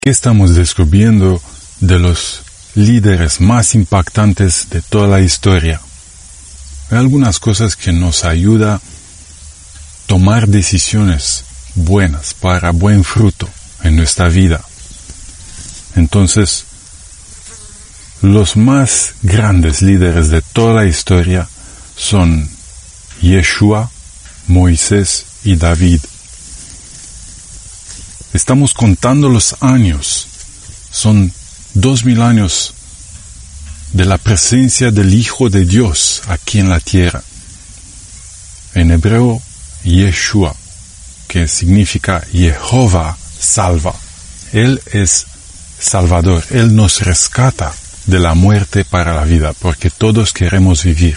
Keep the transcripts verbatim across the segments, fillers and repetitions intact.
¿Qué estamos descubriendo de los líderes más impactantes de toda la historia? Hay algunas cosas que nos ayudan a tomar decisiones buenas para buen fruto en nuestra vida. Entonces, los más grandes líderes de toda la historia son Yeshua, Moisés y David. Estamos contando los años. Son dos mil años de la presencia del Hijo de Dios aquí en la tierra. En hebreo, Yeshua, que significa Jehová salva. Él es Salvador. Él nos rescata de la muerte para la vida, porque todos queremos vivir.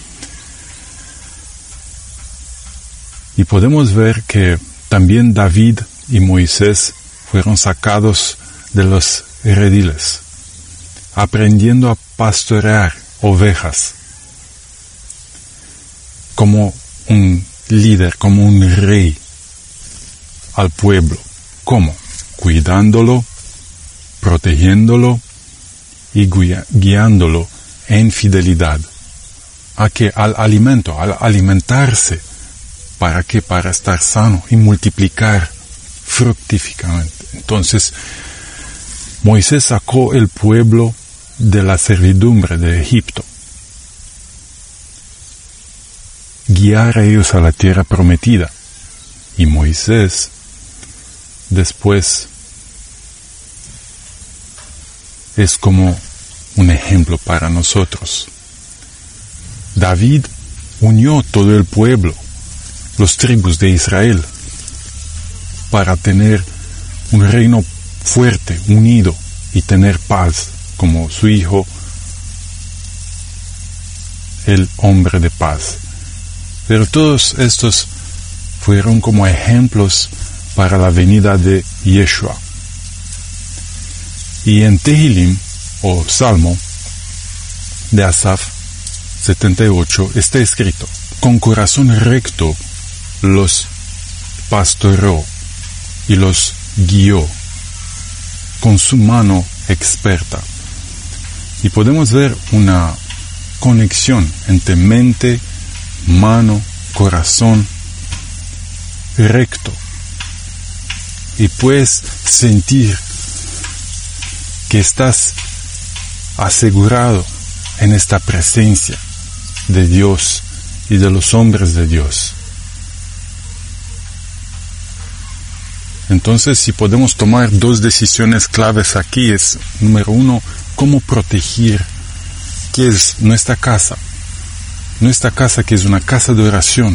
Y podemos ver que también David y Moisés fueron sacados de los rediles, aprendiendo a pastorear ovejas como un líder, como un rey al pueblo. ¿Cómo? Cuidándolo, protegiéndolo y guiándolo en fidelidad. ¿A qué? Al alimento, al alimentarse. ¿Para qué? Para estar sano y multiplicar fructíferamente. Entonces, Moisés sacó el pueblo de la servidumbre de Egipto. Guiar a ellos a la tierra prometida. Y Moisés, después, es como un ejemplo para nosotros. David unió todo el pueblo, los tribus de Israel, para tener un reino fuerte, unido y tener paz, como su hijo, el hombre de paz. Pero todos estos fueron como ejemplos para la venida de Yeshua. Y en Tehilim, o Salmo de Asaf setenta y ocho, está escrito: con corazón recto los pastoreó y los guió con su mano experta. Y podemos ver una conexión entre mente, mano, corazón recto. Y puedes sentir que estás asegurado en esta presencia de Dios y de los hombres de Dios. Entonces, si podemos tomar dos decisiones claves aquí, es, número uno, cómo proteger, qué es nuestra casa. Nuestra casa, que es una casa de oración,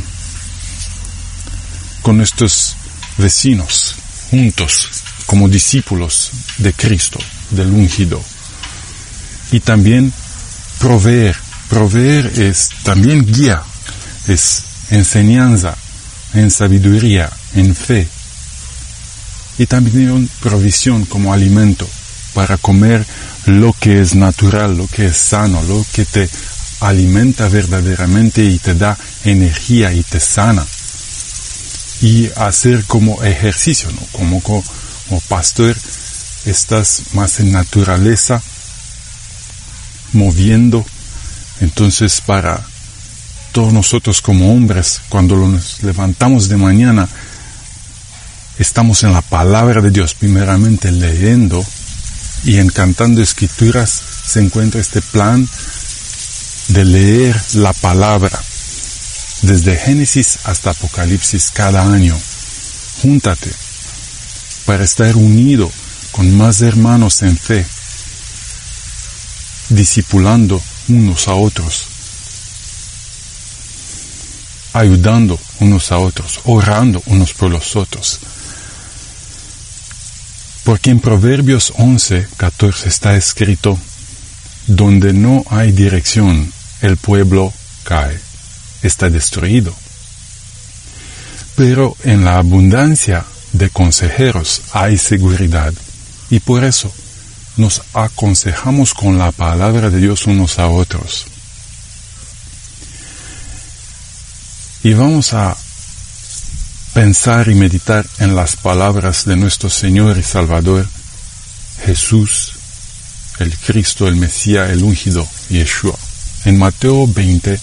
con nuestros vecinos, juntos, como discípulos de Cristo, del ungido. Y también proveer. Proveer es también guía, es enseñanza, en sabiduría, en fe. Y también provisión como alimento para comer lo que es natural, lo que es sano, lo que te alimenta verdaderamente y te da energía y te sana. Y hacer como ejercicio, ¿no? Como, como, como pastor, estás más en naturaleza, moviendo. Entonces, para todos nosotros como hombres, cuando nos levantamos de mañana, estamos en la palabra de Dios, primeramente leyendo y en Cantando Escrituras se encuentra este plan de leer la palabra desde Génesis hasta Apocalipsis cada año. Júntate para estar unido con más hermanos en fe, discipulando unos a otros, ayudando unos a otros, orando unos por los otros. Porque en Proverbios once, catorce está escrito: donde no hay dirección, el pueblo cae, está destruido. Pero en la abundancia de consejeros hay seguridad, y por eso nos aconsejamos con la palabra de Dios unos a otros. Y vamos a pensar y meditar en las palabras de nuestro Señor y Salvador Jesús, el Cristo, el Mesías, el ungido, Yeshua. En Mateo veinte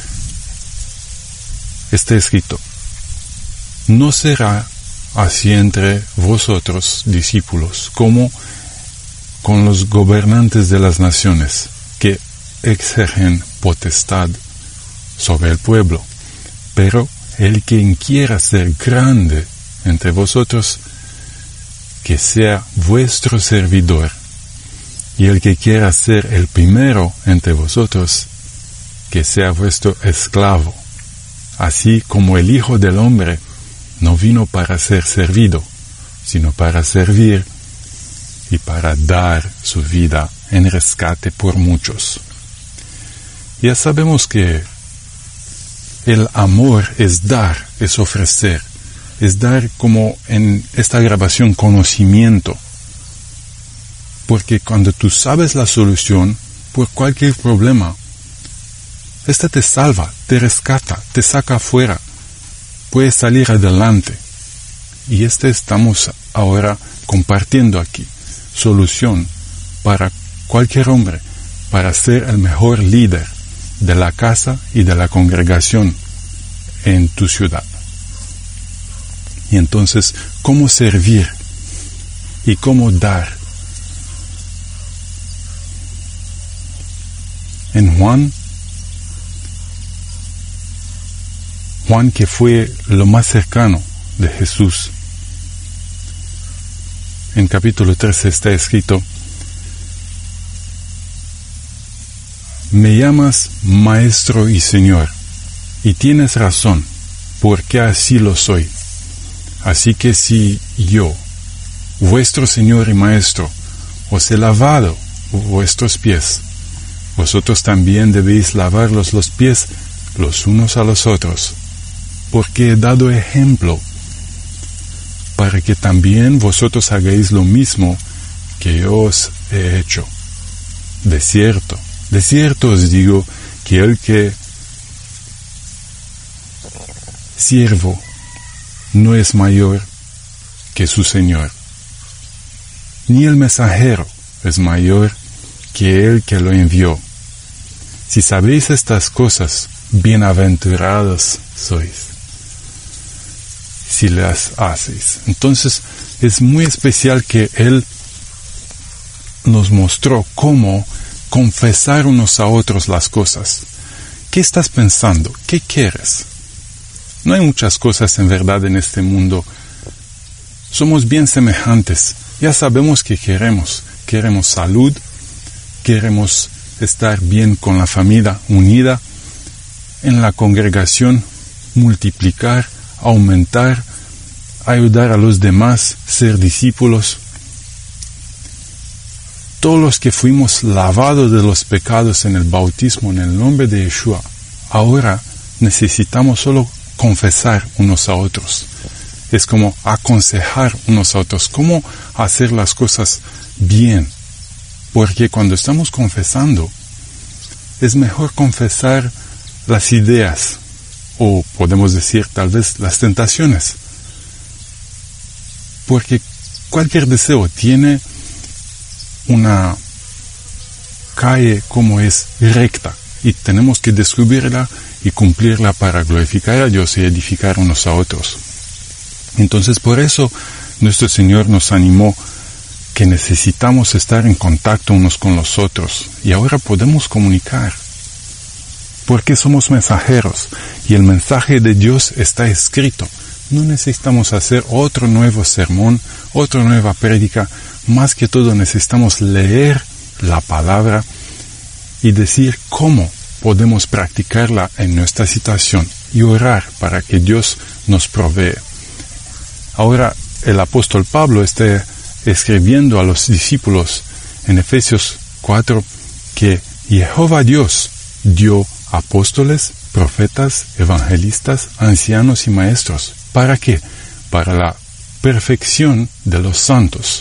está escrito: no será así entre vosotros, discípulos, como con los gobernantes de las naciones, que ejercen potestad sobre el pueblo. Pero el que quiera ser grande entre vosotros, que sea vuestro servidor. Y el que quiera ser el primero entre vosotros, que sea vuestro esclavo. Así como el Hijo del Hombre no vino para ser servido, sino para servir y para dar su vida en rescate por muchos. Ya sabemos que el amor es dar, es ofrecer, es dar, como en esta grabación, conocimiento. Porque cuando tú sabes la solución por cualquier problema, esta te salva, te rescata, te saca afuera, puedes salir adelante. Y este estamos ahora compartiendo aquí, solución para cualquier hombre, para ser el mejor líder de la casa y de la congregación en tu ciudad. Y entonces, ¿cómo servir y cómo dar? En Juan, Juan que fue lo más cercano de Jesús, en capítulo trece está escrito: me llamas Maestro y Señor, y tienes razón, porque así lo soy. Así que si yo, vuestro Señor y Maestro, os he lavado vuestros pies, vosotros también debéis lavaros los pies los unos a los otros, porque he dado ejemplo, para que también vosotros hagáis lo mismo que yo os he hecho. De cierto, de cierto os digo que el que siervo no es mayor que su Señor, ni el mensajero es mayor que el que lo envió. Si sabéis estas cosas, bienaventurados sois, si las hacéis. Entonces, es muy especial que Él nos mostró cómo confesar unos a otros las cosas. ¿Qué estás pensando? ¿Qué quieres? No hay muchas cosas en verdad en este mundo. Somos bien semejantes. Ya sabemos que queremos. Queremos salud, queremos estar bien con la familia unida, en la congregación, multiplicar, aumentar, ayudar a los demás, ser discípulos. Todos los que fuimos lavados de los pecados en el bautismo en el nombre de Yeshua, ahora necesitamos solo confesar unos a otros. Es como aconsejar unos a otros, cómo hacer las cosas bien. Porque cuando estamos confesando, es mejor confesar las ideas, o podemos decir tal vez las tentaciones. Porque cualquier deseo tiene una calle como es recta, y tenemos que descubrirla y cumplirla para glorificar a Dios y edificar unos a otros. Entonces, por eso nuestro Señor nos animó que necesitamos estar en contacto unos con los otros, y ahora podemos comunicar, porque somos mensajeros, y el mensaje de Dios está escrito. No necesitamos hacer otro nuevo sermón, otra nueva prédica. Más que todo necesitamos leer la palabra y decir cómo podemos practicarla en nuestra situación y orar para que Dios nos provee. Ahora el apóstol Pablo está escribiendo a los discípulos en Efesios cuatro que Jehová Dios dio apóstoles, profetas, evangelistas, ancianos y maestros. ¿Para qué? Para la perfección de los santos,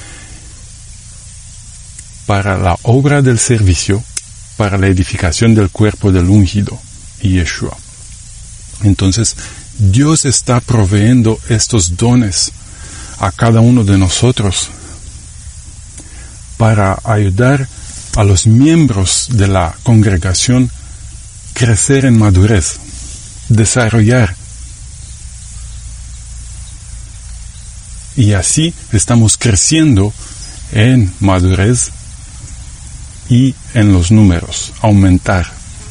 para la obra del servicio, para la edificación del cuerpo del ungido, Yeshua. Entonces, Dios está proveyendo estos dones a cada uno de nosotros. para ayudar a los miembros de la congregación crecer en madurez, desarrollar. Y así estamos creciendo en madurez y en los números, aumentar.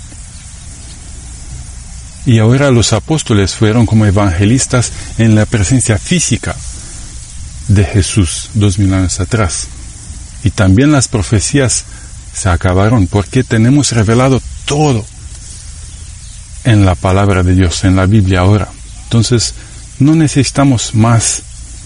Y ahora los apóstoles fueron como evangelistas en la presencia física de Jesús dos mil años atrás. Y también las profecías se acabaron porque tenemos revelado todo en la palabra de Dios, en la Biblia ahora. Entonces, no necesitamos más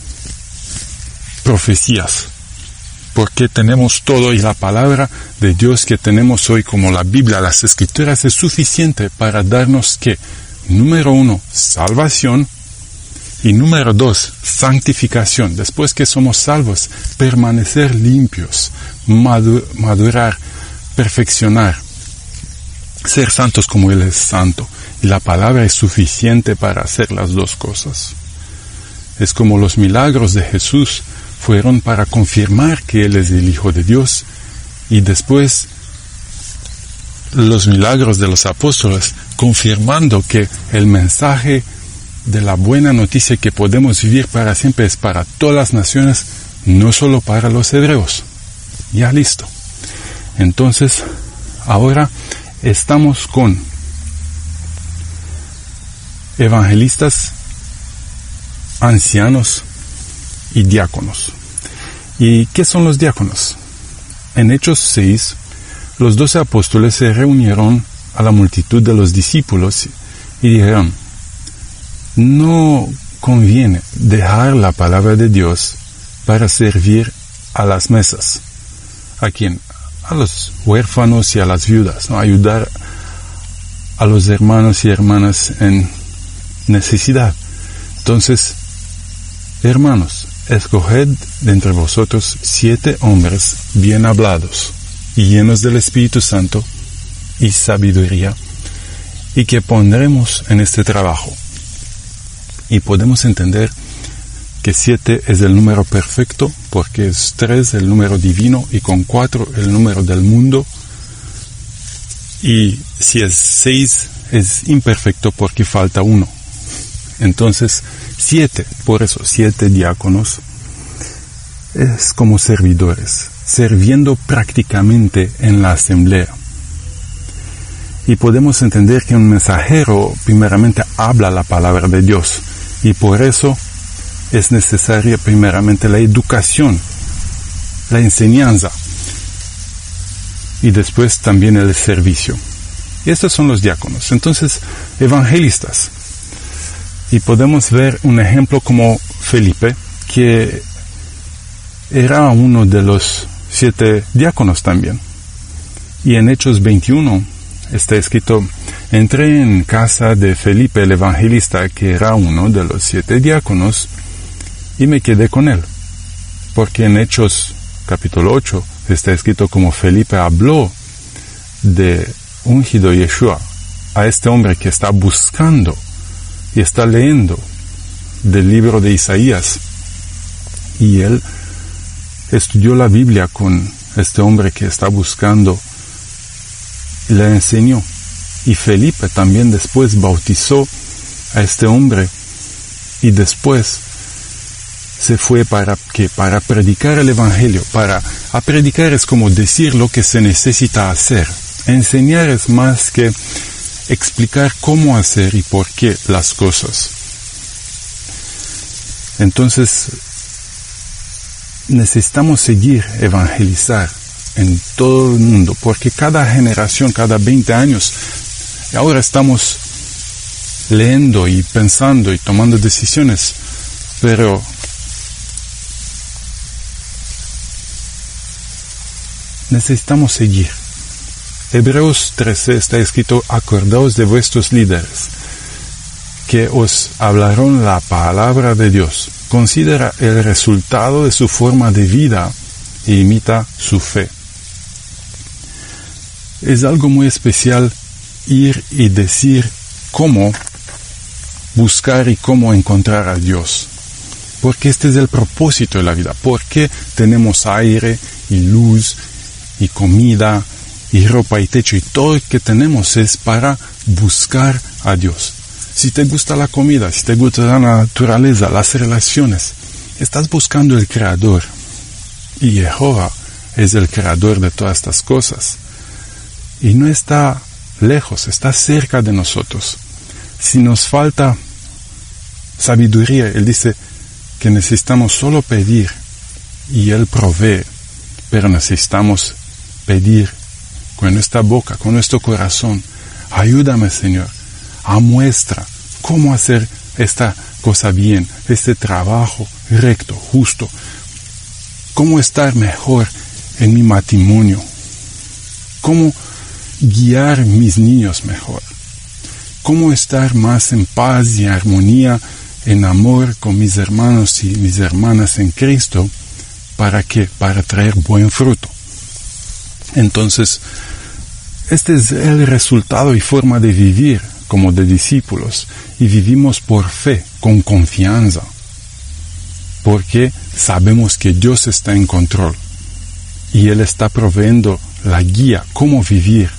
profecías, porque tenemos todo, y la palabra de Dios que tenemos hoy, como la Biblia, las Escrituras, es suficiente para darnos que, número uno, salvación, y número dos, santificación. Después que somos salvos, permanecer limpios, madu- madurar, perfeccionar, ser santos como Él es santo. Y la palabra es suficiente para hacer las dos cosas. Es como los milagros de Jesús fueron para confirmar que Él es el Hijo de Dios, y después los milagros de los apóstoles confirmando que el mensaje de la buena noticia que podemos vivir para siempre es para todas las naciones, no solo para los hebreos. Ya listo. Entonces, ahora estamos con evangelistas, ancianos y diáconos. ¿Y qué son los diáconos? En Hechos seis, los doce apóstoles se reunieron a la multitud de los discípulos y dijeron: no conviene dejar la palabra de Dios para servir a las mesas. ¿A quién? A los huérfanos y a las viudas, ¿no? Ayudar a los hermanos y hermanas en necesidad. Entonces, hermanos, escoged de entre vosotros siete hombres bien hablados y llenos del Espíritu Santo y sabiduría, y que pondremos en este trabajo. Y podemos entender que siete es el número perfecto, porque es tres el número divino, y con cuatro el número del mundo. Y si es seis es imperfecto porque falta uno. Entonces, siete, por eso, siete diáconos, es como servidores, sirviendo prácticamente en la asamblea. Y podemos entender que un mensajero primeramente habla la palabra de Dios, y por eso es necesaria primeramente la educación, la enseñanza, y después también el servicio. Y estos son los diáconos. Entonces, evangelistas. Y podemos ver un ejemplo como Felipe, que era uno de los siete diáconos también. Y en Hechos veintiuno está escrito: entré en casa de Felipe el evangelista, que era uno de los siete diáconos, y me quedé con él. Porque en Hechos capítulo ocho está escrito como Felipe habló de ungido Yeshua a este hombre que está buscando y está leyendo del libro de Isaías, y él estudió la Biblia con este hombre que está buscando y le enseñó. Y Felipe también después bautizó a este hombre, y después se fue para que para predicar el evangelio. Para a predicar es como decir lo que se necesita hacer. Enseñar es más que explicar cómo hacer y por qué las cosas. Entonces, necesitamos seguir evangelizar en todo el mundo, porque cada generación, cada veinte años, ahora estamos leyendo y pensando y tomando decisiones, pero necesitamos seguir. Hebreos trece está escrito: acordaos de vuestros líderes, que os hablaron la palabra de Dios. Considera el resultado de su forma de vida e imita su fe. Es algo muy especial ir y decir cómo buscar y cómo encontrar a Dios. Porque este es el propósito de la vida. ¿Por qué tenemos aire y luz, y comida, y ropa y techo, y todo lo que tenemos es para buscar a Dios. Si te gusta la comida, si te gusta la naturaleza, las relaciones, estás buscando el Creador. Y Jehová es el Creador de todas estas cosas. Y no está lejos, está cerca de nosotros. Si nos falta sabiduría, Él dice que necesitamos solo pedir y Él provee, pero necesitamos pedir con nuestra boca, con nuestro corazón. Ayúdame, Señor, a muestra cómo hacer esta cosa bien, este trabajo recto, justo, cómo estar mejor en mi matrimonio, cómo guiar mis niños mejor, cómo estar más en paz y armonía, en amor con mis hermanos y mis hermanas en Cristo. ¿Para qué? Para traer buen fruto. Entonces, este es el resultado y forma de vivir como de discípulos, y vivimos por fe, con confianza, porque sabemos que Dios está en control y Él está proveyendo la guía, cómo vivir.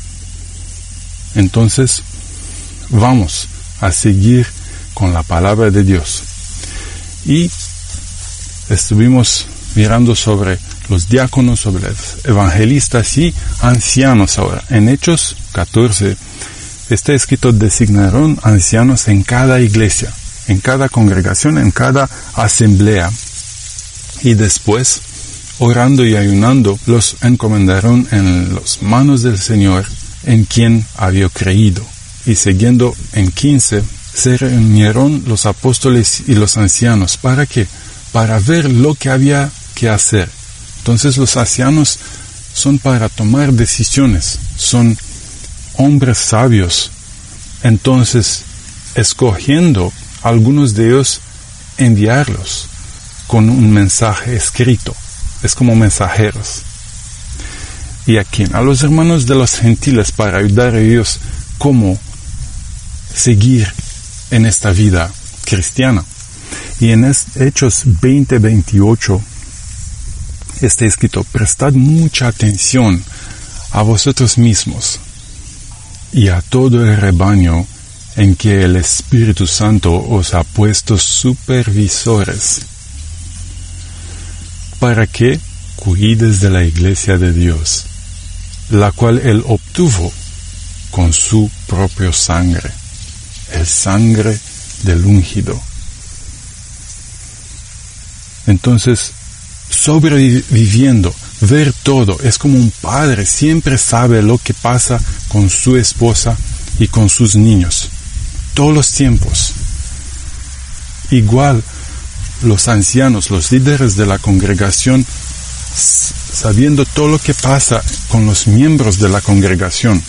Entonces, vamos a seguir con la palabra de Dios. Y estuvimos mirando sobre los diáconos, sobre los evangelistas y ancianos ahora. En Hechos catorce está escrito: designaron ancianos en cada iglesia, en cada congregación, en cada asamblea. Y después, orando y ayunando, los encomendaron en las manos del Señor, en quien había creído. Y siguiendo en quince, se reunieron los apóstoles y los ancianos. ¿Para qué? Para ver lo que había que hacer. Entonces los ancianos son para tomar decisiones, son hombres sabios. Entonces, escogiendo algunos de ellos, enviarlos con un mensaje escrito. Es como mensajeros. ¿Y a quién? A los hermanos de los gentiles, para ayudar a ellos cómo seguir en esta vida cristiana. Y en Hechos veinte veintiocho está escrito: prestad mucha atención a vosotros mismos y a todo el rebaño en que el Espíritu Santo os ha puesto supervisores, para que cuides de la iglesia de Dios, la cual Él obtuvo con su propia sangre, el sangre del ungido. Entonces, sobreviviendo, ver todo, es como un padre siempre sabe lo que pasa con su esposa y con sus niños, todos los tiempos. Igual, los ancianos, los líderes de la congregación, sabiendo todo lo que pasa con los miembros de la congregación,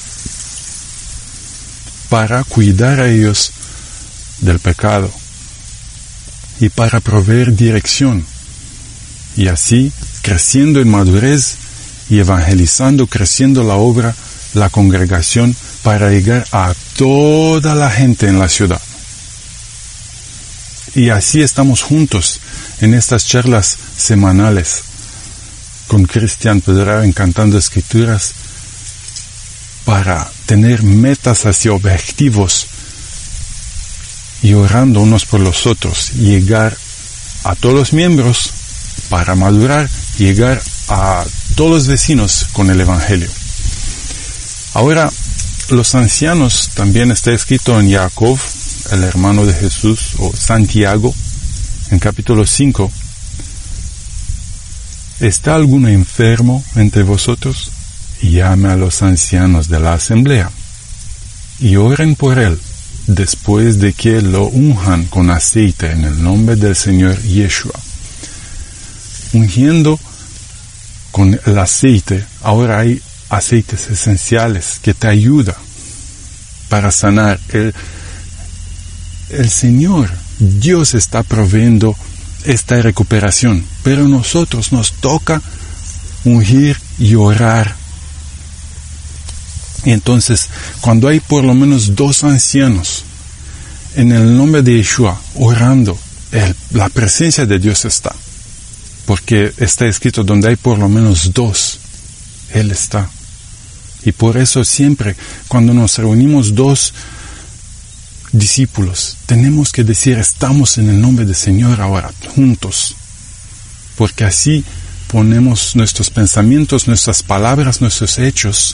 para cuidar a ellos del pecado y para proveer dirección, y así creciendo en madurez y evangelizando, creciendo la obra, la congregación, para llegar a toda la gente en la ciudad. Y así estamos juntos en estas charlas semanales con Cristian Pedrao en Cantando Escrituras, para tener metas hacia objetivos y orando unos por los otros, llegar a todos los miembros para madurar, llegar a todos los vecinos con el Evangelio. Ahora, los ancianos, también está escrito en Jacob, el hermano de Jesús, o Santiago, en capítulo cinco: ¿está alguno enfermo entre vosotros? Llame a los ancianos de la asamblea y oren por él, después de que lo unjan con aceite en el nombre del Señor Yeshua. Ungiendo con el aceite, ahora hay aceites esenciales que te ayudan para sanar. El, el Señor, Dios está proveyendo esta recuperación, pero nosotros nos toca ungir y orar. Y entonces, cuando hay por lo menos dos ancianos en el nombre de Yeshua orando, el, la presencia de Dios está. porque está escrito donde hay por lo menos dos, Él está. Y por eso siempre, cuando nos reunimos dos discípulos, tenemos que decir, estamos en el nombre del Señor ahora, juntos, porque así ponemos nuestros pensamientos, nuestras palabras, nuestros hechos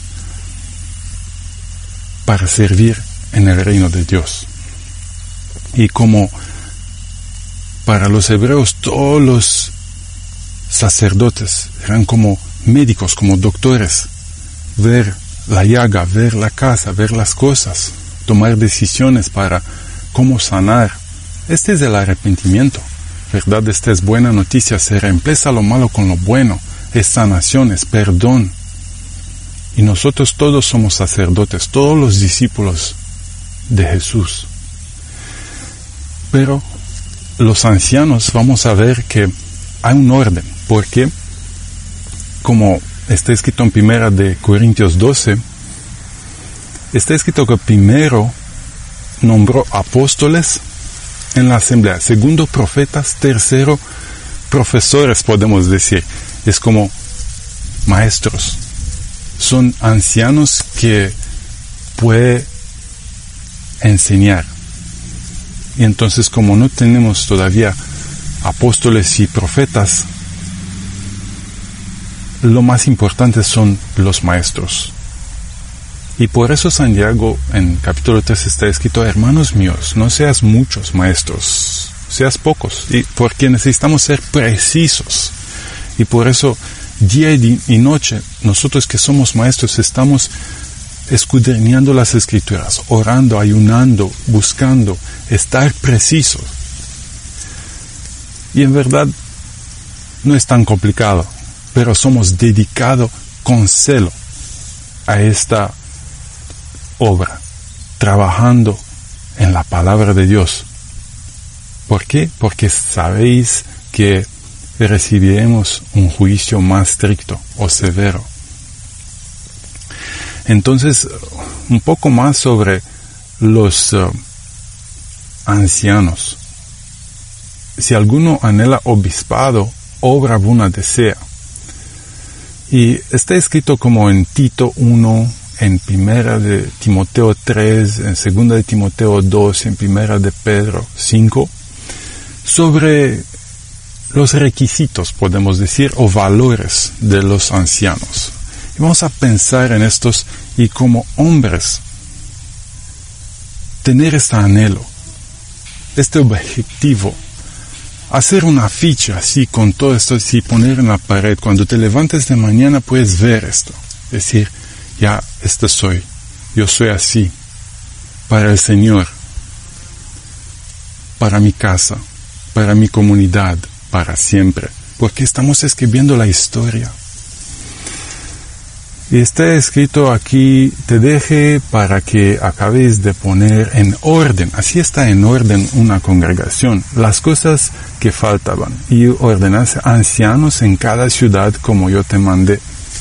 para servir en el reino de Dios. Y como para los hebreos todos los sacerdotes eran como médicos, como doctores, ver la llaga, ver la casa, ver las cosas, tomar decisiones para cómo sanar. Este es el arrepentimiento, ¿verdad? Esta es buena noticia, se reemplaza lo malo con lo bueno, es sanación, es perdón. Y nosotros todos somos sacerdotes, todos los discípulos de Jesús. Pero los ancianos, vamos a ver que hay un orden, porque como está escrito en primera de Corintios doce, está escrito que primero nombró apóstoles en la asamblea, segundo profetas, tercero profesores, podemos decir. Es como maestros. Son ancianos que pueden enseñar. Y entonces, como no tenemos todavía apóstoles y profetas, lo más importante son los maestros. Y por eso Santiago en capítulo tres está escrito, hermanos míos, no seas muchos maestros, seas pocos, y porque necesitamos ser precisos. Y por eso día y, y noche, nosotros que somos maestros estamos escudriñando las escrituras, orando, ayunando, buscando, estar precisos. Y en verdad no es tan complicado, pero somos dedicados con celo a esta obra, trabajando en la palabra de Dios. ¿Por qué? Porque sabéis que recibiremos un juicio más estricto o severo. Entonces, un poco más sobre los uh, ancianos. Si alguno anhela obispado, obra buena desea. Y está escrito como en Tito uno, en primera de Timoteo tres, en segunda de Timoteo dos, en primera de Pedro cinco, sobre los requisitos, podemos decir, o valores de los ancianos. Y vamos a pensar en estos y como hombres, tener este anhelo, este objetivo, hacer una ficha así con todo esto, así poner en la pared. Cuando te levantes de mañana puedes ver esto. Decir, ya, este soy. Yo soy así. Para el Señor. Para mi casa. Para mi comunidad. Para siempre. Porque estamos escribiendo la historia. Y está escrito aquí, te deje para que acabéis de poner en orden, así está en orden una congregación, las cosas que faltaban, y ordenase ancianos en cada ciudad como yo te mandé.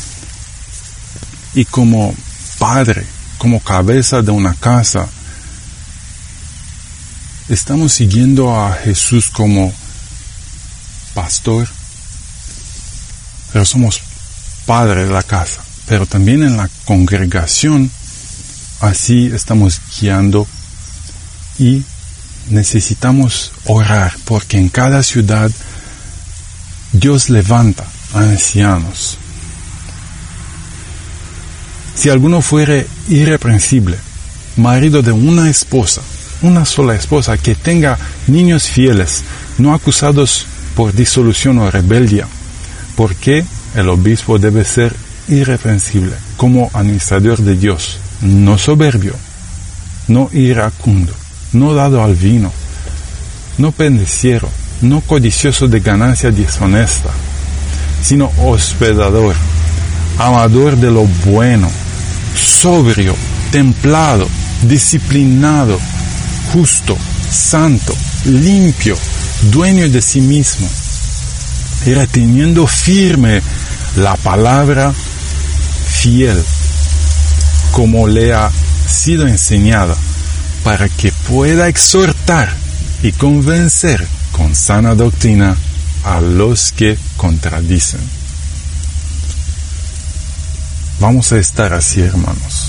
Y como padre, como cabeza de una casa, estamos siguiendo a Jesús como pastor, pero somos padre de la casa. Pero también en la congregación, así estamos guiando y necesitamos orar, porque en cada ciudad Dios levanta a ancianos. Si alguno fuere irreprensible, marido de una esposa, una sola esposa, que tenga niños fieles, no acusados por disolución o rebeldía, porque el obispo debe ser irreprensible, como administrador de Dios, no soberbio, no iracundo, no dado al vino, no pendenciero, no codicioso de ganancia deshonesta, sino hospedador, amador de lo bueno, sobrio, templado, disciplinado, justo, santo, limpio, dueño de sí mismo, y reteniendo firme la palabra fiel, como le ha sido enseñada, para que pueda exhortar y convencer con sana doctrina a los que contradicen. Vamos a estar así, hermanos.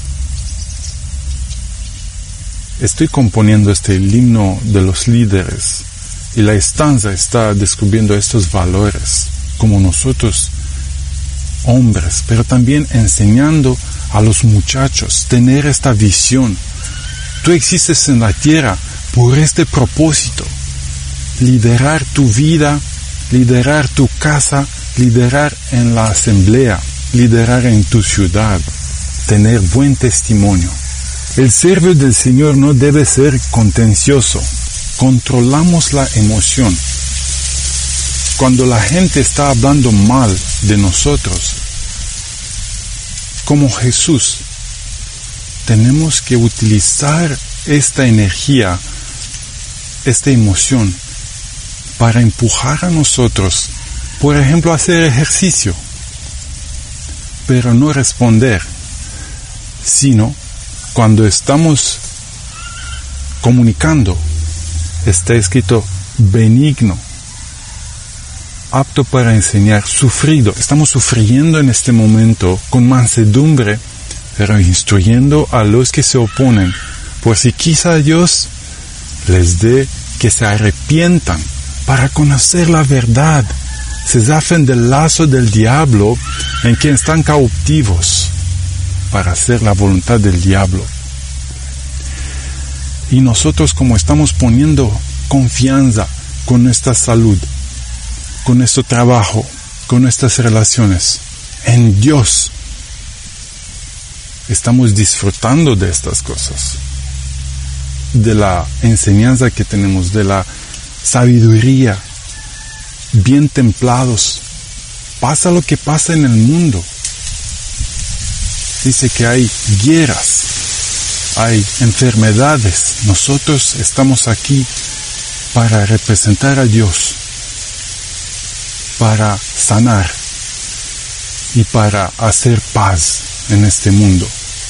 Estoy componiendo este himno de los líderes y la estanza está descubriendo estos valores como nosotros hombres, pero también enseñando a los muchachos tener esta visión. Tú existes en la tierra por este propósito: liderar tu vida, liderar tu casa, liderar en la asamblea, liderar en tu ciudad, tener buen testimonio. El siervo del Señor no debe ser contencioso. Controlamos la emoción. Cuando la gente está hablando mal de nosotros, como Jesús, tenemos que utilizar esta energía, esta emoción, para empujar a nosotros, por ejemplo, a hacer ejercicio, pero no responder, sino cuando estamos comunicando, está escrito benigno, apto para enseñar, sufrido. Estamos sufriendo en este momento con mansedumbre, pero instruyendo a los que se oponen, por si quizá Dios les dé que se arrepientan para conocer la verdad, se zafen del lazo del diablo en que están cautivos para hacer la voluntad del diablo. Y nosotros, como estamos poniendo confianza con nuestra salud, con nuestro trabajo, con nuestras relaciones, en Dios, estamos disfrutando de estas cosas, de la enseñanza que tenemos, de la sabiduría, bien templados. Pasa lo que pasa en el mundo. Dice que hay guerras, hay enfermedades. Nosotros estamos aquí para representar a Dios, para sanar y para hacer paz en este mundo.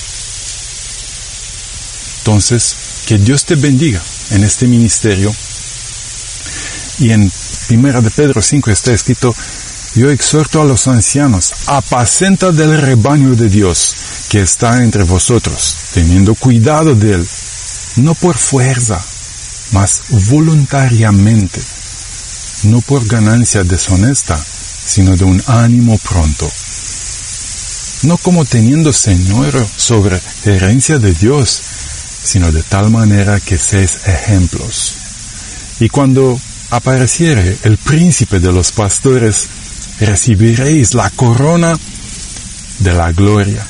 Entonces, que Dios te bendiga en este ministerio. Y en Primera de Pedro cinco está escrito: yo exhorto a los ancianos, apacenta del rebaño de Dios que está entre vosotros, teniendo cuidado de él, no por fuerza, mas voluntariamente, no por ganancia deshonesta, sino de un ánimo pronto, no como teniendo señorío sobre herencia de Dios, sino de tal manera que seáis ejemplos. Y cuando apareciere el príncipe de los pastores, recibiréis la corona de la gloria.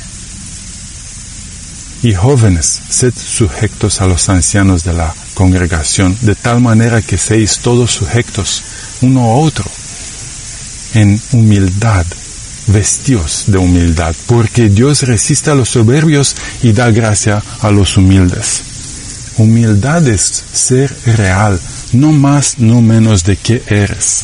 Y jóvenes, sed sujetos a los ancianos de la congregación, de tal manera que seáis todos sujetos uno a otro, en humildad, vestíos de humildad, porque Dios resiste a los soberbios y da gracia a los humildes. Humildad es ser real, no más, no menos de que eres.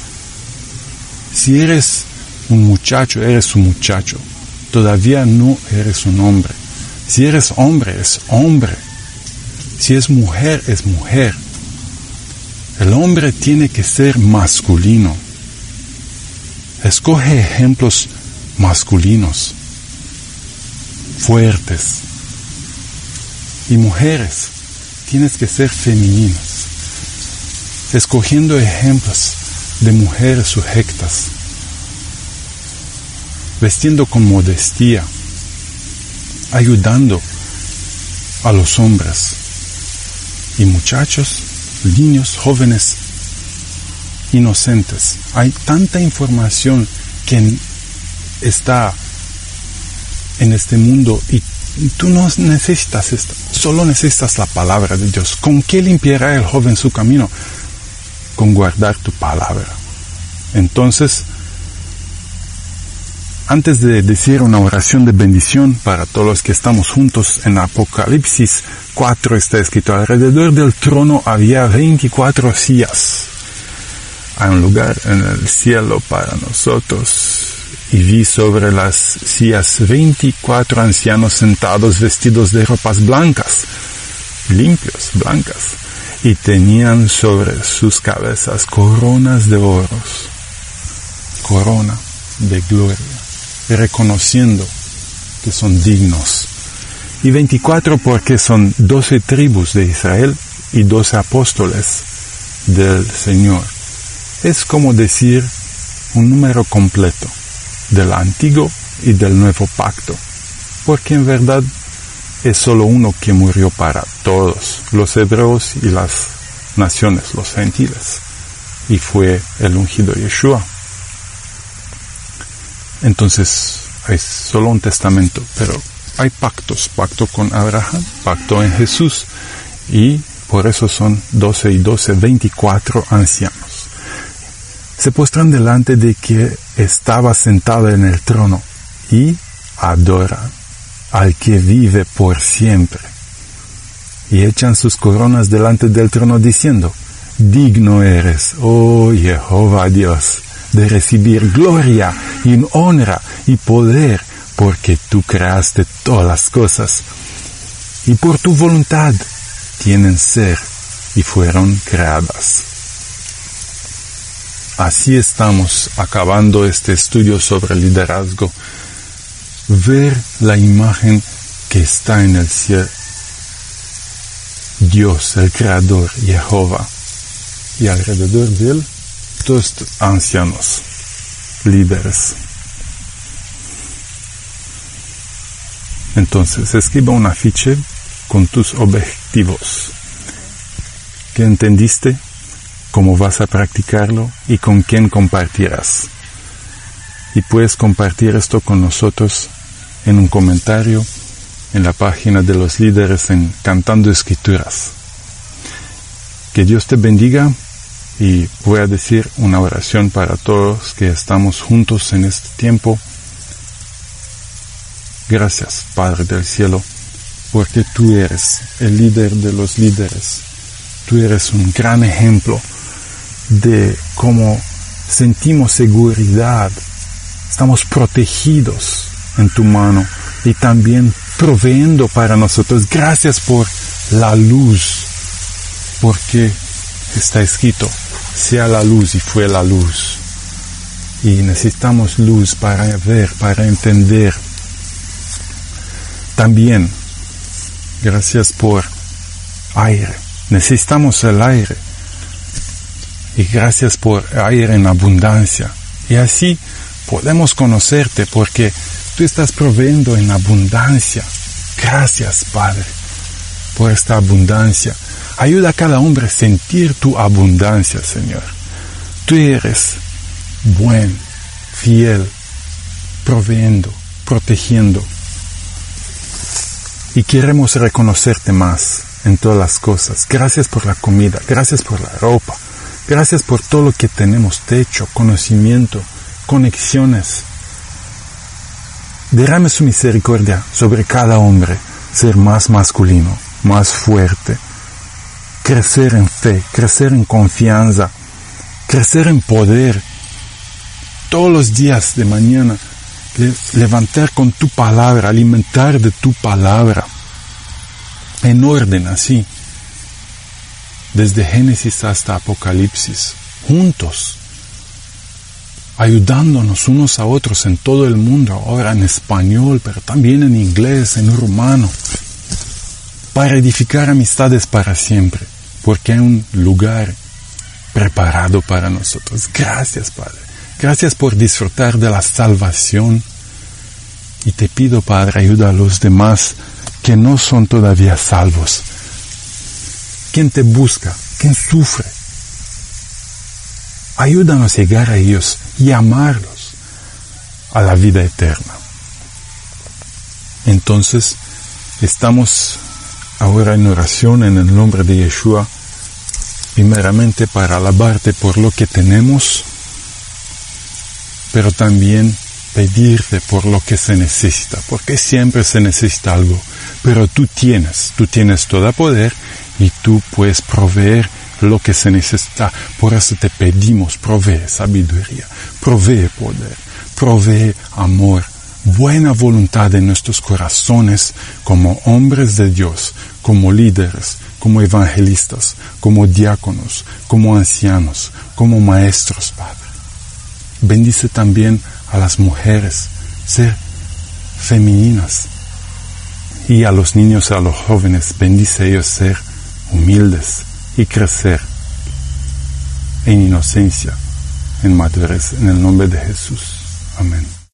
Si eres un muchacho, eres un muchacho. Todavía no eres un hombre. Si eres hombre, es hombre. Si es mujer, es mujer. El hombre tiene que ser masculino. Escoge ejemplos masculinos, fuertes. Y mujeres, tienes que ser femeninas, escogiendo ejemplos de mujeres sujetas, vestiendo con modestia, ayudando a los hombres y muchachos, niños, jóvenes, inocentes. Hay tanta información que está en este mundo y tú no necesitas esto, solo necesitas la palabra de Dios. ¿Con qué limpiará el joven su camino? Con guardar tu palabra. Entonces, antes de decir una oración de bendición para todos los que estamos juntos, en Apocalipsis cuatro está escrito: alrededor del trono había veinticuatro sillas. Hay un lugar en el cielo para nosotros. Y vi sobre las sillas veinticuatro ancianos sentados vestidos de ropas blancas, limpios, blancas, y tenían sobre sus cabezas coronas de oros, corona de gloria, reconociendo que son dignos. Y veinticuatro porque son doce tribus de Israel y doce apóstoles del Señor. Es como decir un número completo del antiguo y del nuevo pacto, porque en verdad es solo uno que murió para todos, los hebreos y las naciones, los gentiles, y fue el ungido Yeshua. Entonces hay solo un testamento, pero hay pactos, pacto con Abraham, pacto en Jesús, y por eso son doce y doce, veinticuatro ancianos. Se postran delante de que estaba sentado en el trono y adoran al que vive por siempre. Y echan sus coronas delante del trono diciendo: digno eres, oh Jehová Dios, de recibir gloria y honra y poder, porque tú creaste todas las cosas, y por tu voluntad tienen ser y fueron creadas. Así estamos acabando este estudio sobre liderazgo. Ver la imagen que está en el cielo. Dios, el Creador, Jehová. Y alrededor de él, todos ancianos, líderes. Entonces, escriba un afiche con tus objetivos. ¿Qué entendiste? ¿Cómo vas a practicarlo? ¿Y con quién compartirás? Y puedes compartir esto con nosotros en un comentario en la página de los líderes en Cantando Escrituras. Que Dios te bendiga, y voy a decir una oración para todos que estamos juntos en este tiempo. Gracias, Padre del cielo, porque tú eres el líder de los líderes. Tú eres un gran ejemplo de cómo sentimos seguridad, estamos protegidos en tu mano y también proveyendo para nosotros. Gracias por la luz, porque está escrito: sea la luz, y fue la luz. Y necesitamos luz para ver, para entender. También, gracias por aire. Necesitamos el aire. Y gracias por aire en abundancia. Y así podemos conocerte, porque tú estás proveyendo en abundancia. Gracias, Padre, por esta abundancia. Ayuda a cada hombre a sentir tu abundancia, Señor. Tú eres buen, fiel, proveyendo, protegiendo. Y queremos reconocerte más en todas las cosas. Gracias por la comida, gracias por la ropa, gracias por todo lo que tenemos: techo, conocimiento, conexiones. Derrame su misericordia sobre cada hombre, ser más masculino, más fuerte, crecer en fe, crecer en confianza, crecer en poder. Todos los días de mañana, le, levantar con tu palabra, alimentar de tu palabra, en orden así, desde Génesis hasta Apocalipsis, juntos, ayudándonos unos a otros en todo el mundo, ahora en español, pero también en inglés, en rumano, para edificar amistades para siempre, porque hay un lugar preparado para nosotros. Gracias, Padre. Gracias por disfrutar de la salvación. Y te pido, Padre, ayuda a los demás que no son todavía salvos. ¿Quién te busca? ¿Quién sufre? Ayúdanos a llegar a ellos y amarlos a la vida eterna. Entonces, estamos ahora en oración en el nombre de Yeshua, primeramente para alabarte por lo que tenemos, pero también pedirte por lo que se necesita, porque siempre se necesita algo, pero tú tienes, tú tienes todo poder y tú puedes proveer lo que se necesita. Por eso te pedimos: provee sabiduría, provee poder, provee amor, buena voluntad en nuestros corazones como hombres de Dios, como líderes, como evangelistas, como diáconos, como ancianos, como maestros, Padre. Bendice también a las mujeres, ser femeninas. Y a los niños, a los jóvenes, bendice a ellos ser humildes y crecer en inocencia, en madurez, en el nombre de Jesús. Amén.